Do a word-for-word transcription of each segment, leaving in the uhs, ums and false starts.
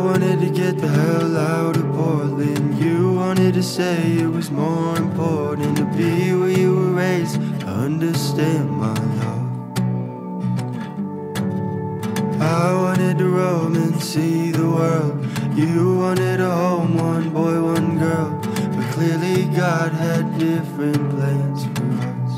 wanted to get the hell out of Portland. You wanted to say it was more important to be where you were raised, to understand my love. I wanted to roam and see the world. You wanted a home, one boy, one girl. But clearly God had different plans for us.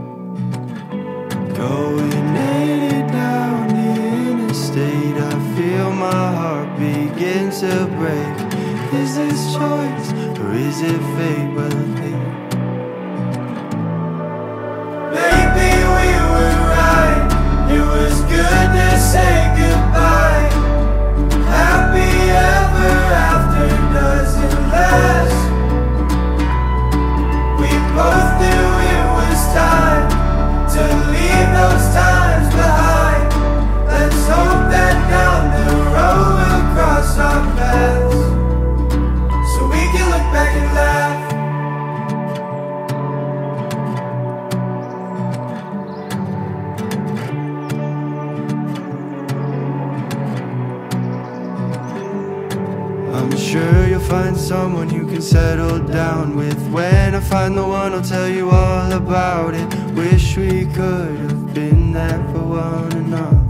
Going eighty down the interstate, I feel my heart begin to break. Is this choice or is it fate? Well, I think maybe we were right. It was good to say goodbye. Happy ever after doesn't last. We both knew it was time to leave those times behind. Let's hope that down the road we'll cross our paths, so we can look back and laugh. I'm sure you'll find someone you can settle down with. When I find the one, I'll tell you all about it. Wish we could have been there for one another.